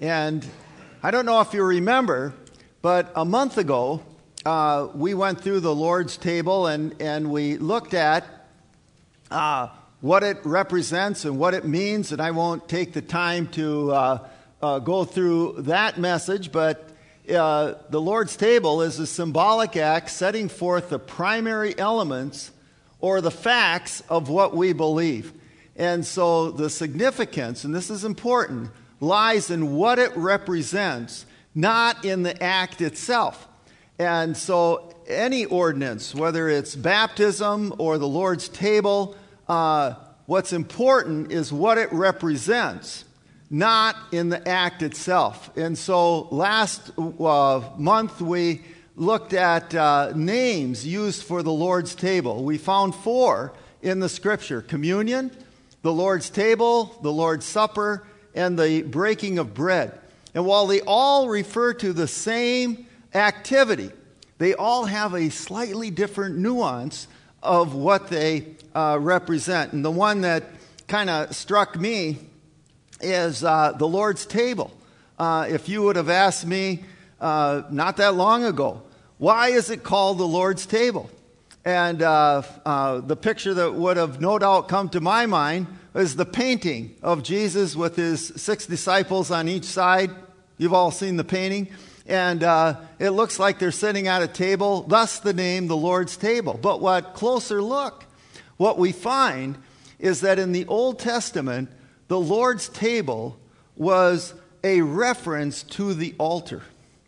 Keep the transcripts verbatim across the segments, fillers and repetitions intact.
And I don't know if you remember, but a month ago, uh, we went through the Lord's table and, and we looked at uh, what it represents and what it means. And I won't take the time to uh, uh, go through that message, but uh, the Lord's table is a symbolic act setting forth the primary elements or the facts of what we believe. And so the significance, and this is important, lies in what it represents, not in the act itself. And so any ordinance, whether it's baptism or the Lord's table, uh, what's important is what it represents, not in the act itself. And so last uh, month we looked at uh, names used for the Lord's table. We found four in the Scripture: communion, the Lord's table, the Lord's supper, and the breaking of bread. And while they all refer to the same activity, they all have a slightly different nuance of what they uh, represent. And the one that kind of struck me is uh, the Lord's table. Uh, if you would have asked me uh, not that long ago, why is it called the Lord's table? And uh, uh, the picture that would have no doubt come to my mind is the painting of Jesus with his six disciples on each side. You've all seen the painting. And uh, it looks like they're sitting at a table, thus the name the Lord's table. But what closer look, what we find is that in the Old Testament, the Lord's table was a reference to the altar.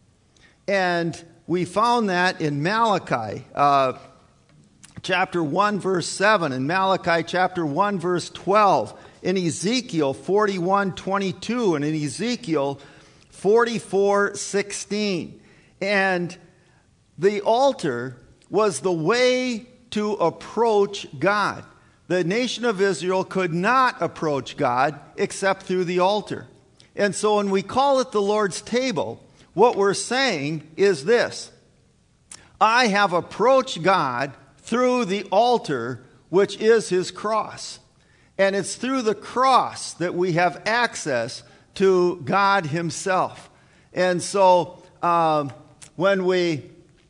And we found that in Malachi uh, chapter one, verse seven, in Malachi chapter one, verse twelve, in Ezekiel forty-one, twenty-two, and in Ezekiel forty-four, sixteen. And the altar was the way to approach God. The nation of Israel could not approach God except through the altar. And so when we call it the Lord's table, what we're saying is this: I have approached God through the altar, which is his cross. And it's through the cross that we have access to God himself. And so um, when we,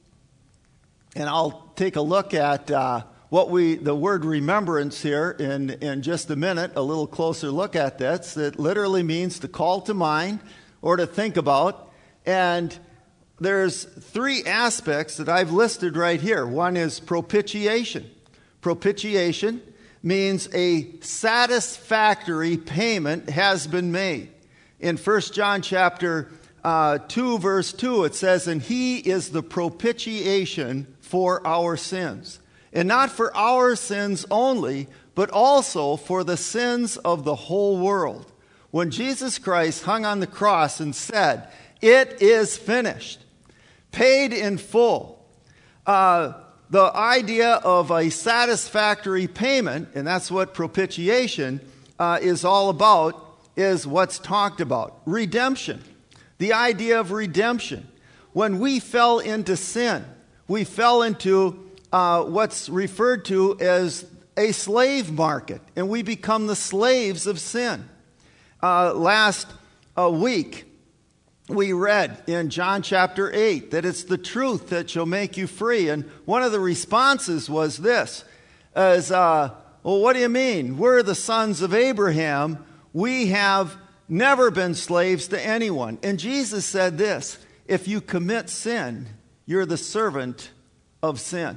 and I'll take a look at uh, what we, the word remembrance here in, in just a minute, a little closer look at this. It literally means to call to mind or to think about. And there's three aspects that I've listed right here. One is propitiation. Propitiation means a satisfactory payment has been made. In First John chapter uh, two, verse two, it says, "And he is the propitiation for our sins." And not for our sins only, but also for the sins of the whole world. When Jesus Christ hung on the cross and said, "It is finished," paid in full, uh, the idea of a satisfactory payment, and that's what propitiation uh, is all about, is what's talked about. Redemption. The idea of redemption. When we fell into sin, we fell into uh, what's referred to as a slave market, and we become the slaves of sin. Uh, last uh, week, we read in John chapter eight that it's the truth that shall make you free. And one of the responses was this, as, uh, well, what do you mean? We're the sons of Abraham. We have never been slaves to anyone. And Jesus said this: if you commit sin, you're the servant of sin.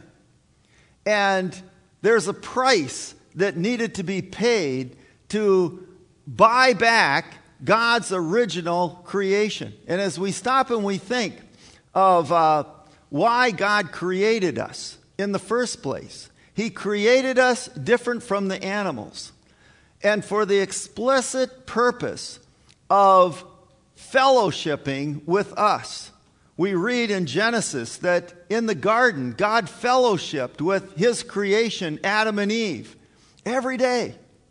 And there's a price that needed to be paid to buy back God's original creation. And as we stop and we think of uh, why God created us in the first place, he created us different from the animals, and for the explicit purpose of fellowshipping with us. We read in Genesis that in the garden, God fellowshipped with his creation, Adam and Eve, every day.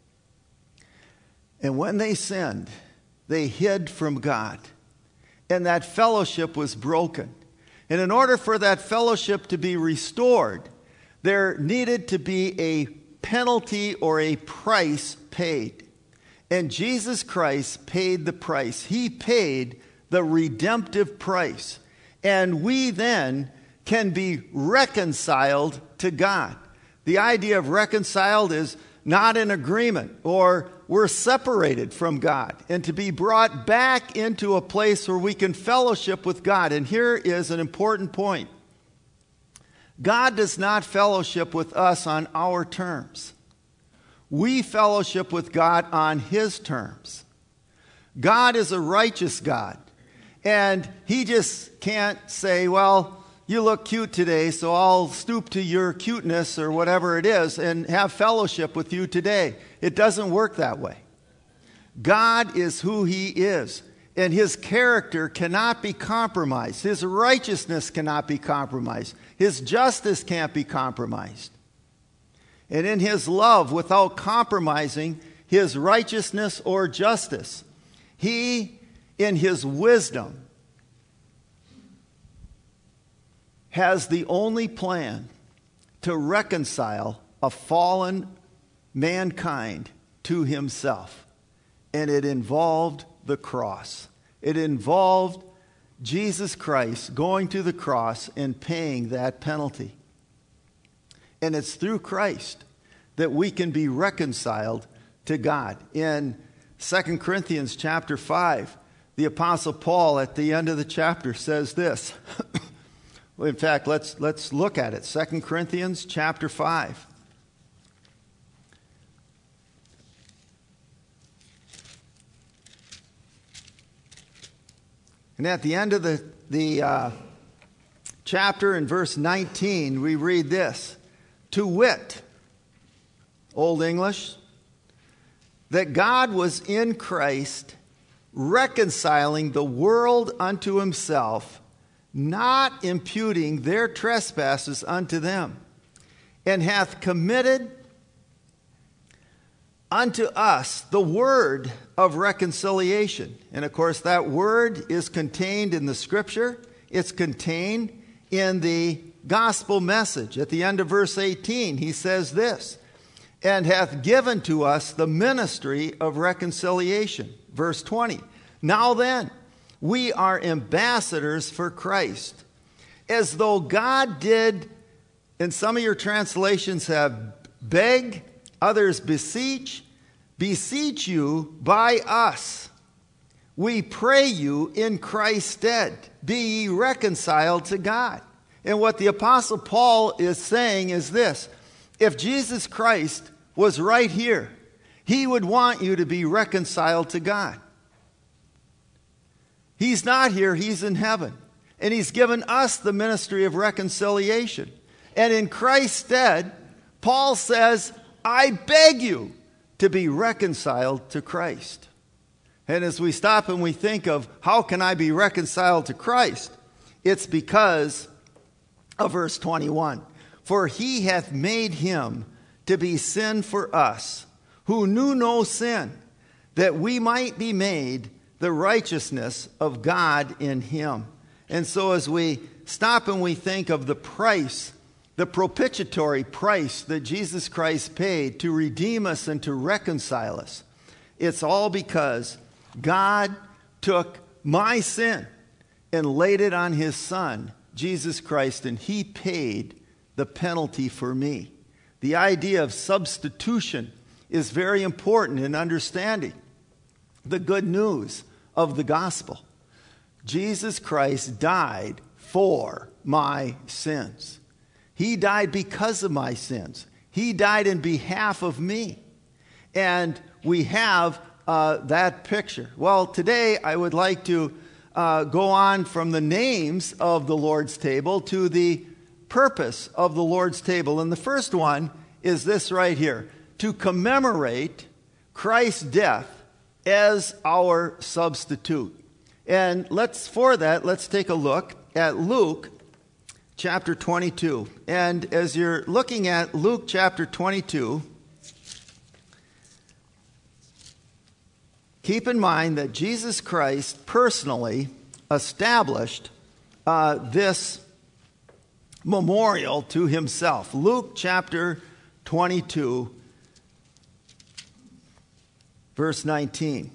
And when they sinned, they hid from God. And that fellowship was broken. And in order for that fellowship to be restored, there needed to be a penalty or a price paid. And Jesus Christ paid the price. He paid the redemptive price. And we then can be reconciled to God. The idea of reconciled is not in agreement, or we're separated from God, and to be brought back into a place where we can fellowship with God. And here is an important point. God does not fellowship with us on our terms. We fellowship with God on His terms. God is a righteous God, and He just can't say, well, you look cute today, so I'll stoop to your cuteness or whatever it is and have fellowship with you today. It doesn't work that way. God is who He is, and His character cannot be compromised. His righteousness cannot be compromised. His justice can't be compromised. And in His love, without compromising His righteousness or justice, He, in His wisdom, has the only plan to reconcile a fallen mankind to Himself. And it involved the cross. It involved Jesus Christ going to the cross and paying that penalty. And it's through Christ that we can be reconciled to God. In Second Corinthians chapter five, the Apostle Paul at the end of the chapter says this. In fact, let's, let's look at it. Second Corinthians chapter five. And at the end of the, the uh, chapter in verse nineteen, we read this. To wit, Old English, that God was in Christ reconciling the world unto Himself, not imputing their trespasses unto them, and hath committed unto us the word of reconciliation. And of course, that word is contained in the Scripture. It's contained in the gospel message. At the end of verse eighteen, he says this, and hath given to us the ministry of reconciliation. Verse twenty, now then, we are ambassadors for Christ, as though God did, and some of your translations have beg, others beseech, beseech you by us. We pray you in Christ's stead, be ye reconciled to God. And what the Apostle Paul is saying is this. If Jesus Christ was right here, He would want you to be reconciled to God. He's not here, He's in heaven. And He's given us the ministry of reconciliation. And in Christ's stead, Paul says, I beg you to be reconciled to Christ. And as we stop and we think of how can I be reconciled to Christ, it's because of verse twenty-one. For He hath made Him to be sin for us, who knew no sin, that we might be made the righteousness of God in Him. And so as we stop and we think of the price, the propitiatory price that Jesus Christ paid to redeem us and to reconcile us, it's all because God took my sin and laid it on His Son, Jesus Christ, and He paid the penalty for me. The idea of substitution is very important in understanding the good news of the gospel. Jesus Christ died for my sins. He died because of my sins. He died in behalf of me. And we have uh, that picture. Well, today I would like to uh, go on from the names of the Lord's table to the purpose of the Lord's table. And the first one is this right here. To commemorate Christ's death as our substitute. And let's, for that, let's take a look at Luke chapter twenty-two. And as you're looking at Luke chapter twenty-two, keep in mind that Jesus Christ personally established uh, this memorial to Himself. Luke chapter twenty-two. verse nineteen.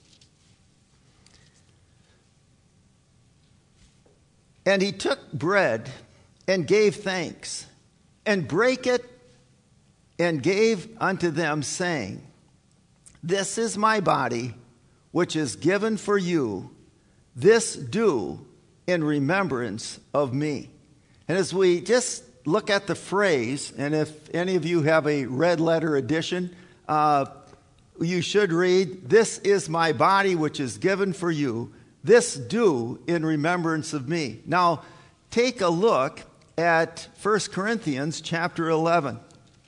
And he took bread and gave thanks, and brake it, and gave unto them, saying, This is my body, which is given for you. This do in remembrance of me. And as we just look at the phrase, and if any of you have a red letter edition, uh, you should read, This is my body, which is given for you. This do in remembrance of me. Now, take a look at First Corinthians chapter eleven.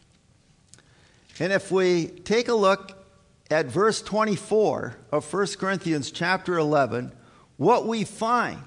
And if we take a look at verse twenty-four of First Corinthians chapter eleven, what we find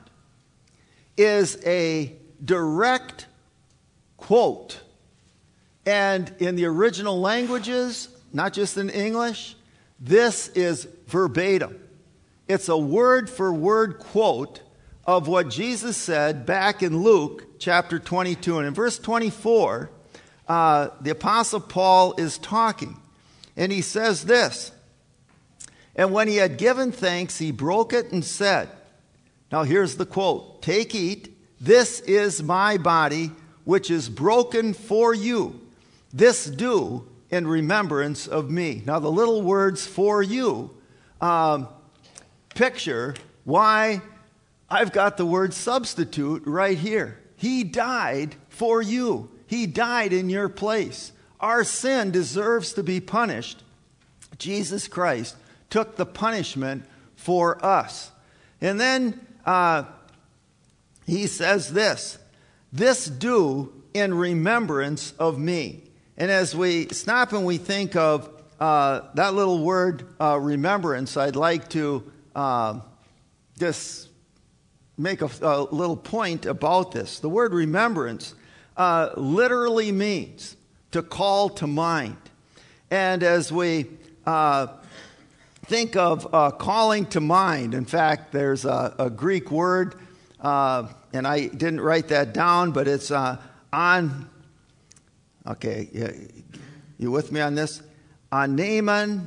is a direct quote. And in the original languages, not just in English, this is verbatim. It's a word-for-word quote of what Jesus said back in Luke chapter twenty-two. And in verse twenty-four, uh, the Apostle Paul is talking. And he says this, And when he had given thanks, he broke it and said, now here's the quote, Take, eat, this is my body, which is broken for you. This do in remembrance of me. Now the little words for you, um, picture why I've got the word substitute right here. He died for you. He died in your place. Our sin deserves to be punished. Jesus Christ took the punishment for us. And then uh, he says this, This do in remembrance of me. And as we stop and we think of uh, that little word uh, remembrance, I'd like to Uh, just make a, a little point about this. The word remembrance uh, literally means to call to mind. And as we uh, think of uh, calling to mind, in fact, there's a, a Greek word, uh, and I didn't write that down, but it's uh, on, okay, you, you with me on this? Anamnesis.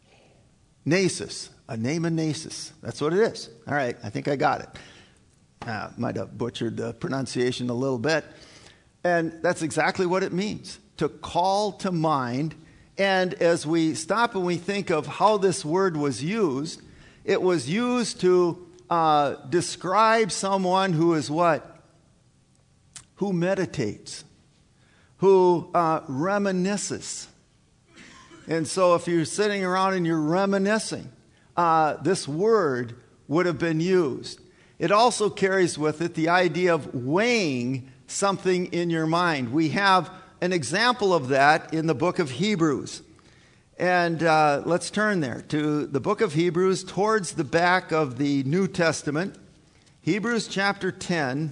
Anamnesis. That's what it is. All right, I think I got it. Uh, might have butchered the pronunciation a little bit. And that's exactly what it means, to call to mind. And as we stop and we think of how this word was used, it was used to uh, describe someone who is what? Who meditates, who uh, reminisces. And so if you're sitting around and you're reminiscing, Uh, this word would have been used. It also carries with it the idea of weighing something in your mind. We have an example of that in the book of Hebrews. And uh, let's turn there to the book of Hebrews towards the back of the New Testament. Hebrews chapter ten.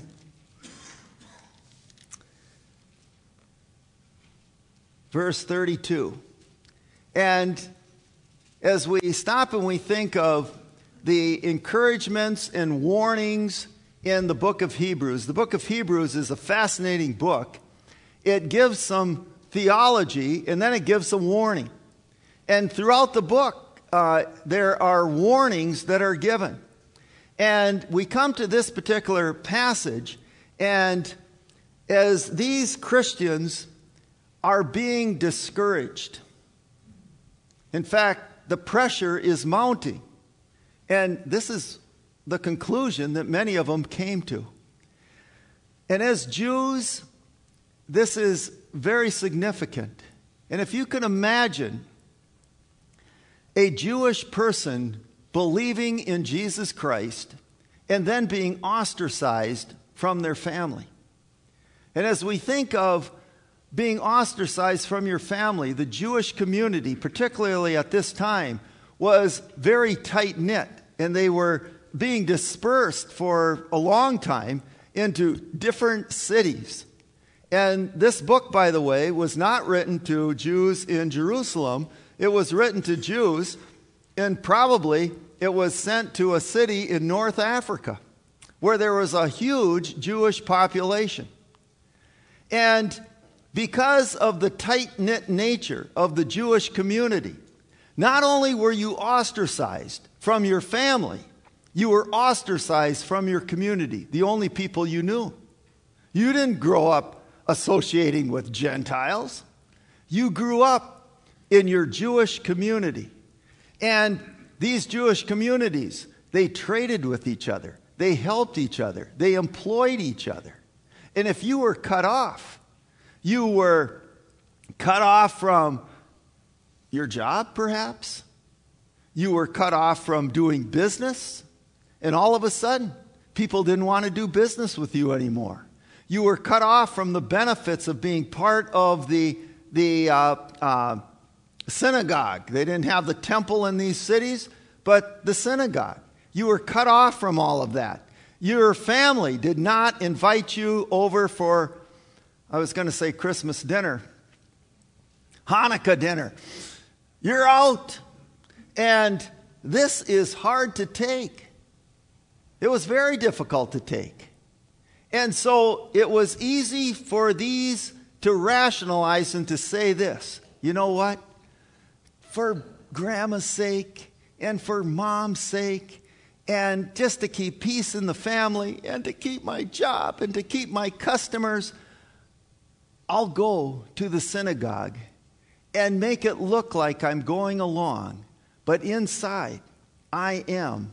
Verse thirty-two. And as we stop and we think of the encouragements and warnings in the book of Hebrews, the book of Hebrews is a fascinating book. It gives some theology and then it gives some warning. And throughout the book, uh, there are warnings that are given. And we come to this particular passage, and as these Christians are being discouraged, in fact, the pressure is mounting. And this is the conclusion that many of them came to. And as Jews, this is very significant. And if you can imagine a Jewish person believing in Jesus Christ and then being ostracized from their family. And as we think of being ostracized from your family, the Jewish community, particularly at this time, was very tight-knit, and they were being dispersed for a long time into different cities. And this book, by the way, was not written to Jews in Jerusalem. It was written to Jews, and probably it was sent to a city in North Africa, where there was a huge Jewish population. And because of the tight-knit nature of the Jewish community, Not only were you ostracized from your family, you were ostracized from your community, the only people you knew. You didn't grow up associating with Gentiles. You grew up in your Jewish community. And these Jewish communities, they traded with each other. They helped each other. They employed each other. And if you were cut off, you were cut off from your job, perhaps. You were cut off from doing business. And all of a sudden, people didn't want to do business with you anymore. You were cut off from the benefits of being part of the, the uh, uh, synagogue. They didn't have the temple in these cities, but the synagogue. You were cut off from all of that. Your family did not invite you over for, I was going to say Christmas dinner, Hanukkah dinner. You're out. And this is hard to take. It was very difficult to take. And so it was easy for these to rationalize and to say this. You know what? For grandma's sake and for mom's sake and just to keep peace in the family and to keep my job and to keep my customers, I'll go to the synagogue and make it look like I'm going along. But inside, I am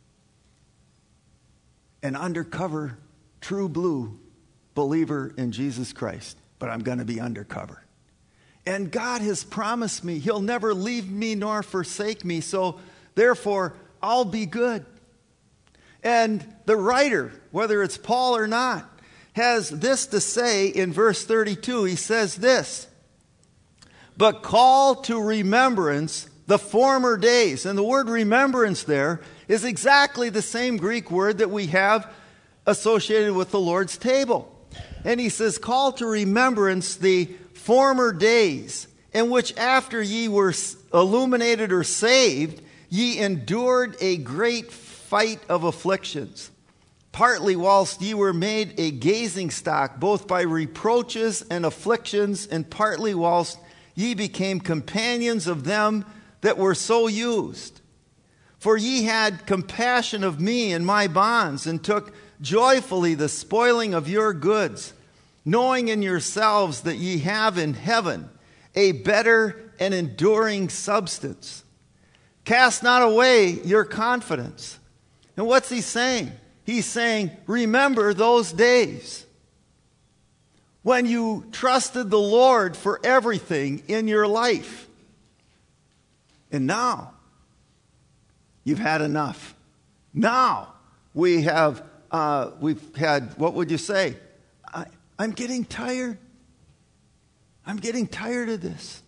an undercover, true blue believer in Jesus Christ. But I'm going to be undercover. And God has promised me He'll never leave me nor forsake me. So therefore, I'll be good. And the writer, whether it's Paul or not, has this to say in verse thirty-two. He says this, but call to remembrance the former days. And the word remembrance there is exactly the same Greek word that we have associated with the Lord's table. And he says, call to remembrance the former days, in which after ye were illuminated or saved, ye endured a great fight of afflictions, partly whilst ye were made a gazing stock, both by reproaches and afflictions, and partly whilst ye became companions of them that were so used. For ye had compassion of me and my bonds, and took joyfully the spoiling of your goods, knowing in yourselves that ye have in heaven a better and enduring substance. Cast not away your confidence. And what's he saying? He's saying, remember those days when you trusted the Lord for everything in your life. And now, you've had enough. Now, we have, uh, we've had, what would you say? I, I'm getting tired. I'm getting tired of this.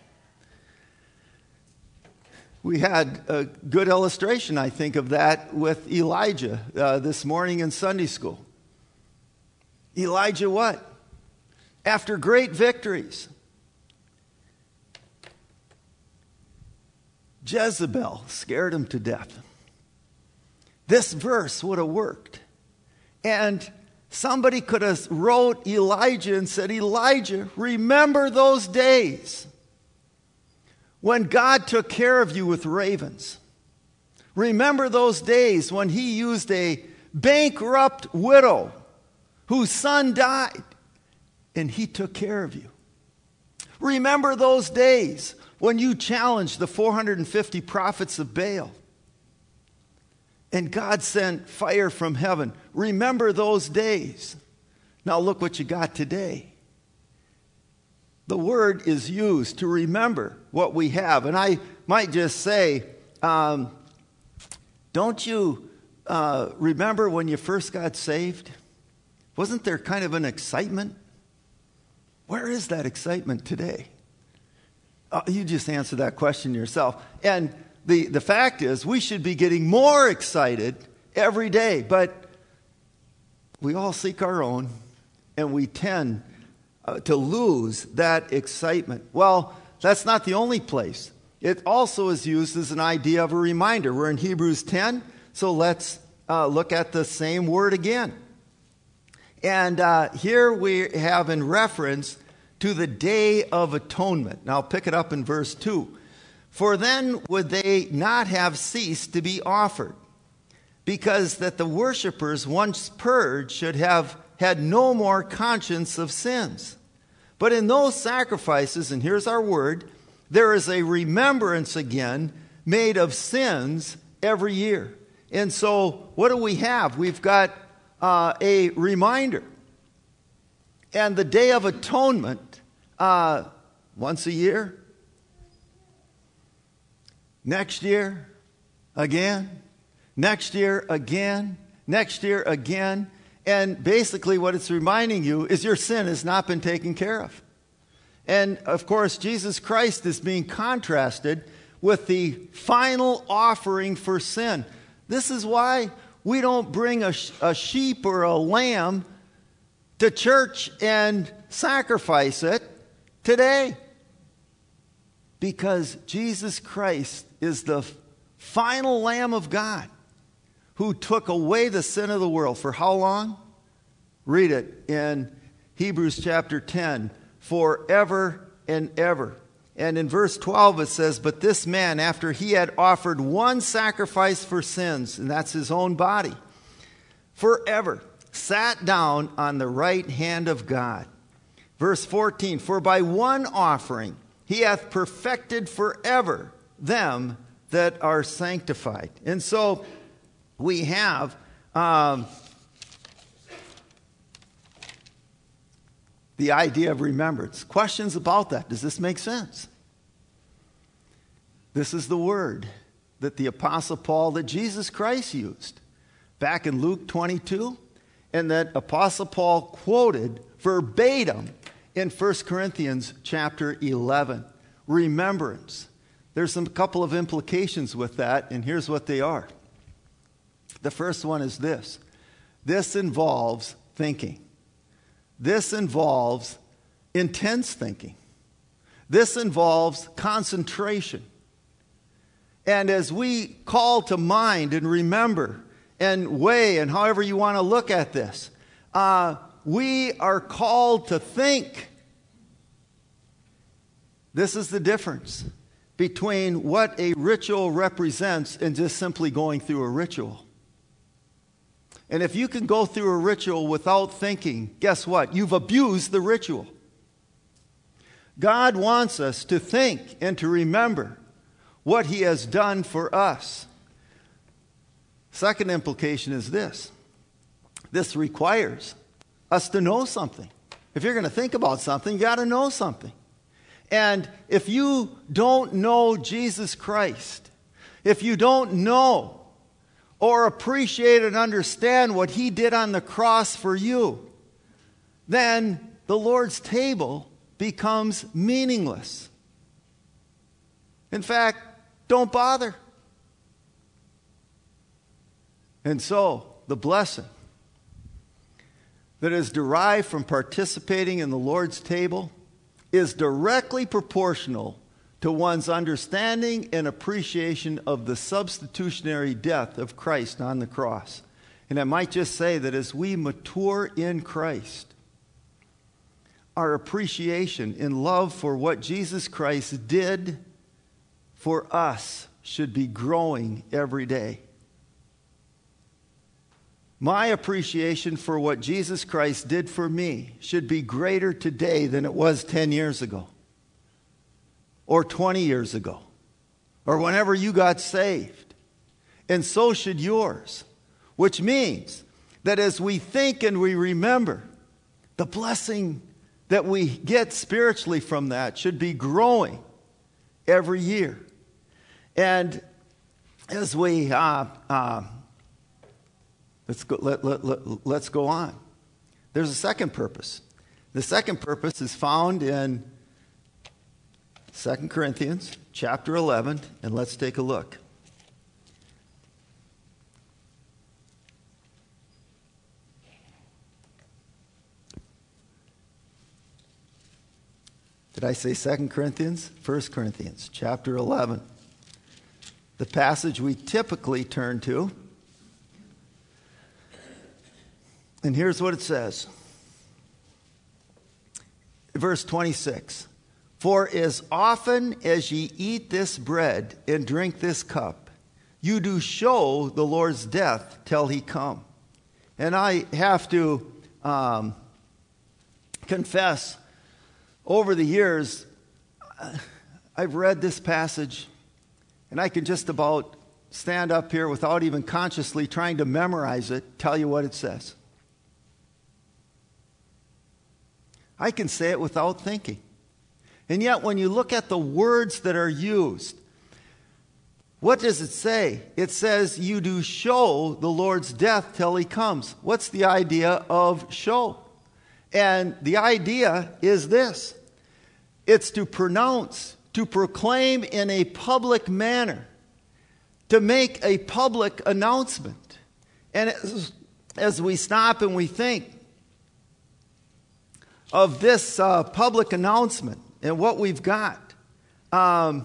We had a good illustration, I think, of that with Elijah uh, this morning in Sunday school. Elijah what? After great victories, Jezebel scared him to death. This verse would have worked. And somebody could have wrote Elijah and said, Elijah, remember those days when God took care of you with ravens. Remember those days when he used a bankrupt widow whose son died and he took care of you. Remember those days when you challenged the four hundred fifty prophets of Baal and God sent fire from heaven. Remember those days. Now look what you got today. The word is used to remember what we have. And I might just say, um, don't you uh, remember when you first got saved? Wasn't there kind of an excitement? Where is that excitement today? Uh, you just answer that question yourself. And the, the fact is, we should be getting more excited every day. But we all seek our own, and we tend Uh, to lose that excitement. Well, that's not the only place. It also is used as an idea of a reminder. We're in Hebrews ten, so let's uh, look at the same word again. And uh, here we have in reference to the Day of Atonement. Now I'll pick it up in verse two. For then would they not have ceased to be offered, because that the worshippers once purged should have had no more conscience of sins. But in those sacrifices, and here's our word, there is a remembrance again made of sins every year. And so what do we have? We've got uh, a reminder. And the Day of Atonement, uh, once a year. Next year, again. Next year, again. Next year, again. And basically what it's reminding you is your sin has not been taken care of. And, of course, Jesus Christ is being contrasted with the final offering for sin. This is why we don't bring a, a sheep or a lamb to church and sacrifice it today. Because Jesus Christ is the final Lamb of God who took away the sin of the world. For how long? Read it in Hebrews chapter ten. Forever and ever. And in verse twelve it says, but this man, after he had offered one sacrifice for sins, and that's his own body, forever, sat down on the right hand of God. Verse fourteen, for by one offering he hath perfected forever them that are sanctified. And so we have um, the idea of remembrance. Questions about that. Does this make sense? This is the word that the Apostle Paul, that Jesus Christ used back in Luke twenty-two, and that Apostle Paul quoted verbatim in First Corinthians chapter eleven. Remembrance. There's some couple of implications with that, and here's what they are. The first one is this. This involves thinking. This involves intense thinking. This involves concentration. And as we call to mind and remember and weigh, and however you want to look at this, uh, we are called to think. This is the difference between what a ritual represents and just simply going through a ritual. And if you can go through a ritual without thinking, guess what? You've abused the ritual. God wants us to think and to remember what He has done for us. Second implication is this. This requires us to know something. If you're going to think about something, you got to know something. And if you don't know Jesus Christ, if you don't know or appreciate and understand what He did on the cross for you, then the Lord's table becomes meaningless. In fact, don't bother. And so, the blessing that is derived from participating in the Lord's table is directly proportional to one's understanding and appreciation of the substitutionary death of Christ on the cross. And I might just say that as we mature in Christ, our appreciation and love for what Jesus Christ did for us should be growing every day. My appreciation for what Jesus Christ did for me should be greater today than it was ten years ago, or twenty years ago, or whenever you got saved. And so should yours, which means that as we think and we remember, the blessing that we get spiritually from that should be growing every year. And as we uh, uh, let's go, let, let, let, let's go on. There's a second purpose. The second purpose is found in Second Corinthians chapter eleven, and let's take a look. Did I say Second Corinthians? First Corinthians chapter eleven. The passage we typically turn to. And here's what it says. Verse twenty-six. For as often as ye eat this bread and drink this cup, you do show the Lord's death till he come. And I have to um, confess, over the years, I've read this passage, and I can just about stand up here without even consciously trying to memorize it, tell you what it says. I can say it without thinking. And yet, when you look at the words that are used, what does it say? It says, you do show the Lord's death till he comes. What's the idea of show? And the idea is this. It's to pronounce, to proclaim in a public manner, to make a public announcement. And as, as we stop and we think of this uh, public announcement and what we've got, um,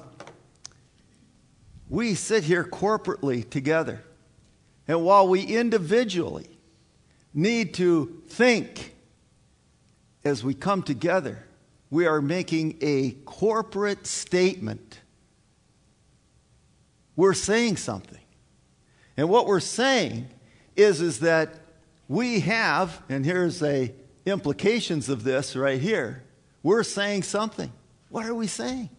we sit here corporately together. And while we individually need to think as we come together, we are making a corporate statement. We're saying something. And what we're saying is, is that we have, and here's a implications of this right here, we're saying something. What are we saying?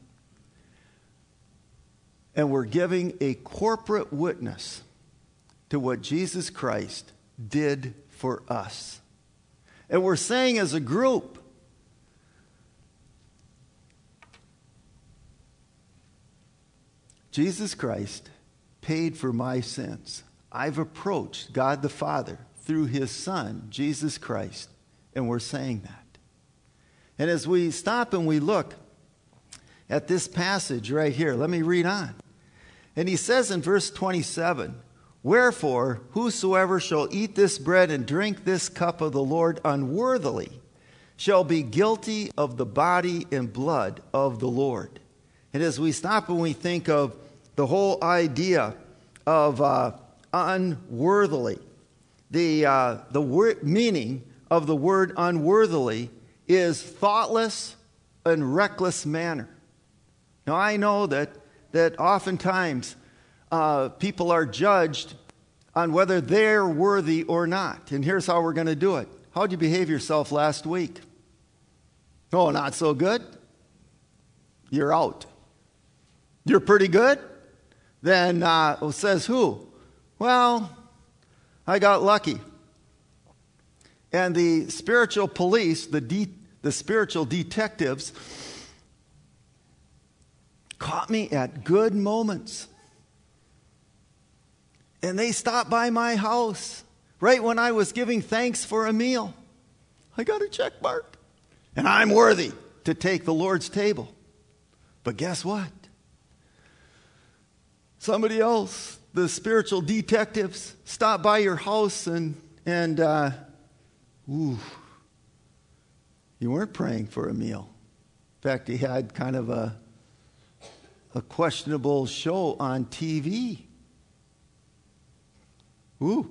And we're giving a corporate witness to what Jesus Christ did for us. And we're saying as a group, Jesus Christ paid for my sins. I've approached God the Father through his Son, Jesus Christ, and we're saying that. And as we stop and we look at this passage right here, let me read on. And he says in verse twenty-seven, wherefore, whosoever shall eat this bread and drink this cup of the Lord unworthily shall be guilty of the body and blood of the Lord. And as we stop and we think of the whole idea of uh, unworthily, the, uh, the word, meaning of the word unworthily is thoughtless and reckless manner. Now, I know that, that oftentimes uh, people are judged on whether they're worthy or not. And here's how we're going to do it. How'd you behave yourself last week? Oh, not so good? You're out. You're pretty good? Then uh, it says who? Well, I got lucky. And the spiritual police, the de- the spiritual detectives, caught me at good moments. And they stopped by my house right when I was giving thanks for a meal. I got a check mark. And I'm worthy to take the Lord's table. But guess what? Somebody else, the spiritual detectives, stopped by your house and, and uh, ooh, you weren't praying for a meal. In fact, he had kind of a, a questionable show on T V. Ooh.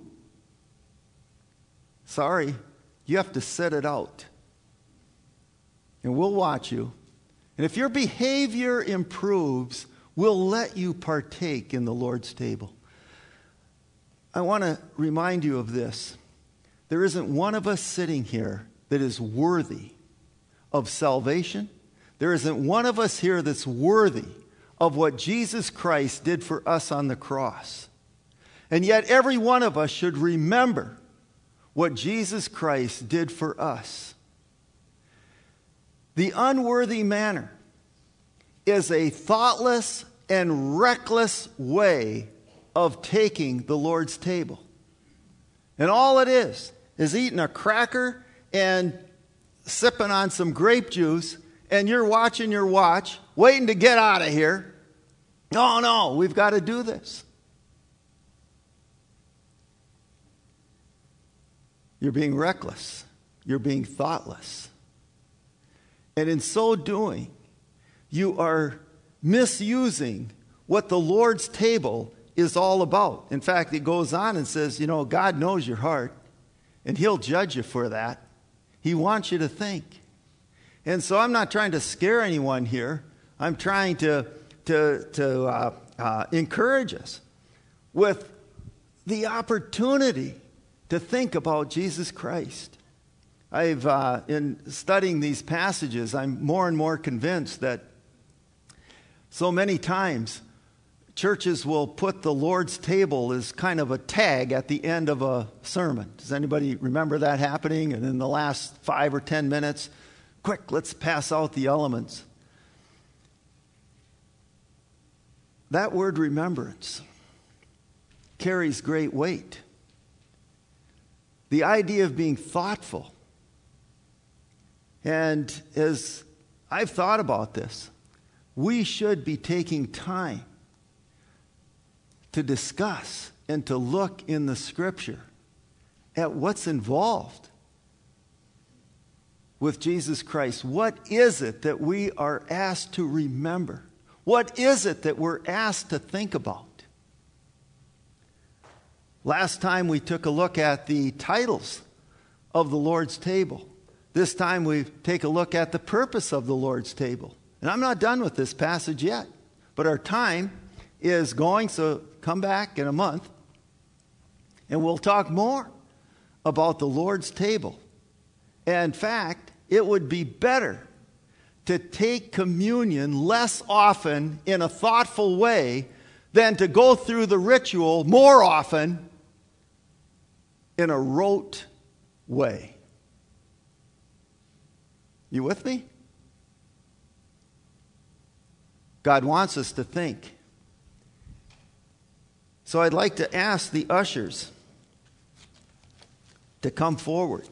Sorry, you have to set it out. And we'll watch you. And if your behavior improves, we'll let you partake in the Lord's table. I want to remind you of this. There isn't one of us sitting here that is worthy of salvation. There isn't one of us here that's worthy of what Jesus Christ did for us on the cross. And yet every one of us should remember what Jesus Christ did for us. The unworthy manner is a thoughtless and reckless way of taking the Lord's table. And all it is, is eating a cracker and sipping on some grape juice, and you're watching your watch, waiting to get out of here. Oh, no, we've got to do this. You're being reckless. You're being thoughtless. And in so doing, you are misusing what the Lord's table is all about. In fact, it goes on and says, you know, God knows your heart, and he'll judge you for that. He wants you to think. And so I'm not trying to scare anyone here. I'm trying to, to, to uh, uh, encourage us with the opportunity to think about Jesus Christ. I've, uh, in studying these passages, I'm more and more convinced that so many times churches will put the Lord's table as kind of a tag at the end of a sermon. Does anybody remember that happening? And in the last five or ten minutes, quick, let's pass out the elements. That word remembrance carries great weight. The idea of being thoughtful. And as I've thought about this, we should be taking time to discuss and to look in the Scripture at what's involved with Jesus Christ. What is it that we are asked to remember? What is it that we're asked to think about? Last time we took a look at the titles of the Lord's table. This time we take a look at the purpose of the Lord's table. And I'm not done with this passage yet, but our time is going, so come back in a month, and we'll talk more about the Lord's table. In fact, it would be better to take communion less often in a thoughtful way than to go through the ritual more often in a rote way. You with me? God wants us to think. So I'd like to ask the ushers to come forward.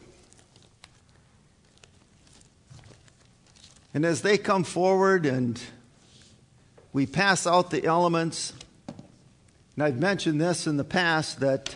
And as they come forward and we pass out the elements, and I've mentioned this in the past, that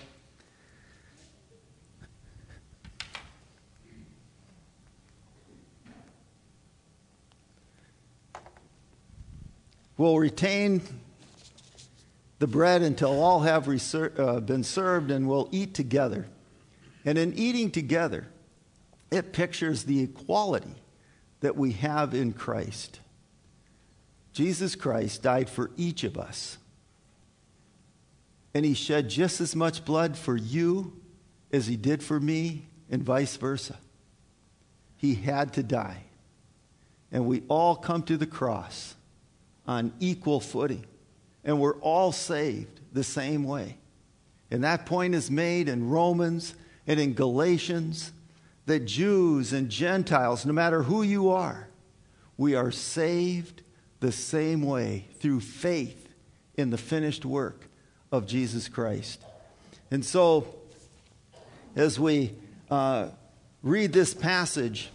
we'll retain the bread until all have reser- uh, been served, and we'll eat together. And in eating together, it pictures the equality that we have in Christ. Jesus Christ died for each of us. And he shed just as much blood for you as he did for me, and vice versa. He had to die. And we all come to the cross on equal footing. And we're all saved the same way. And that point is made in Romans and in Galatians, that Jews and Gentiles, no matter who you are, we are saved the same way through faith in the finished work of Jesus Christ. And so, as we uh, read this passage,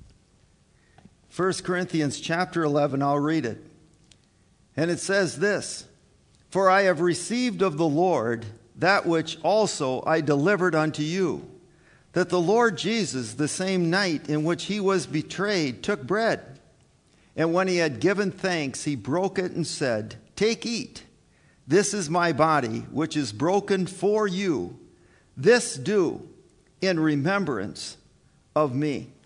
First Corinthians chapter eleven, I'll read it. And it says this, "For I have received of the Lord that which also I delivered unto you, that the Lord Jesus, the same night in which he was betrayed, took bread. And when he had given thanks, he broke it and said, 'Take, eat. This is my body, which is broken for you. This do in remembrance of me.'"